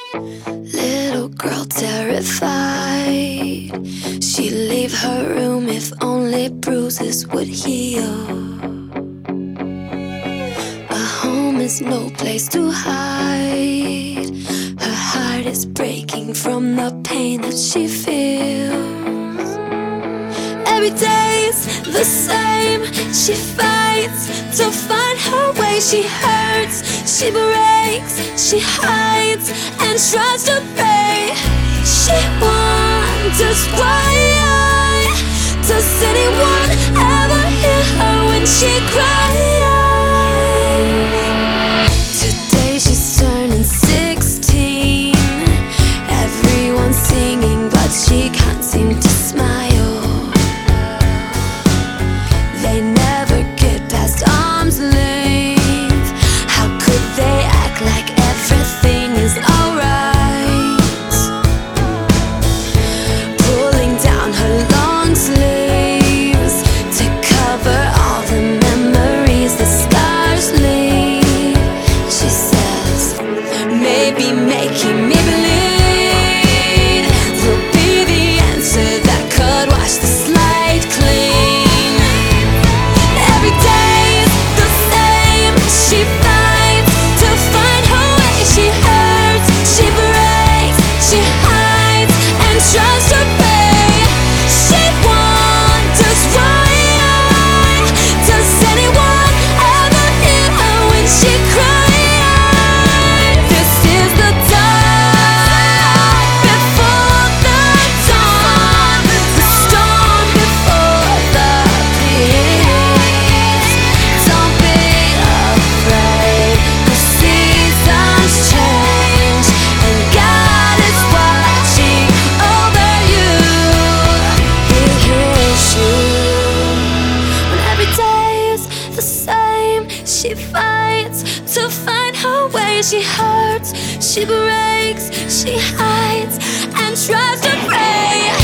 Little girl terrified, she'd leave her room if only bruises would heal. A home is no place to hide, her heart is breaking from the pain that she feels. Every day's the same, she fights to find her way. She hurts, she breaks, she hides and tries to pray. She wonders why. Does anyone ever hear her when she cries? Today she's turning 16, everyone's singing but she can't seem to smile. They never get past arm's length. How could they act like everything is alright? Pulling down her long sleeves to cover all the memories the scars leave. She says, maybe making me bleed will be the answer that could wash the slate clean. Every day is the same, she fights to find her way. She hurts, she breaks, she hides and tries to pay. She wonders why. Does anyone ever hear her when she cries? This is the dark before the dawn, the storm before the peace. Don't be afraid, the seasons change and God is watching over you. He hears you. When every day is the same, she fights to find her way. She hurts, she breaks, she hides and tries to pray.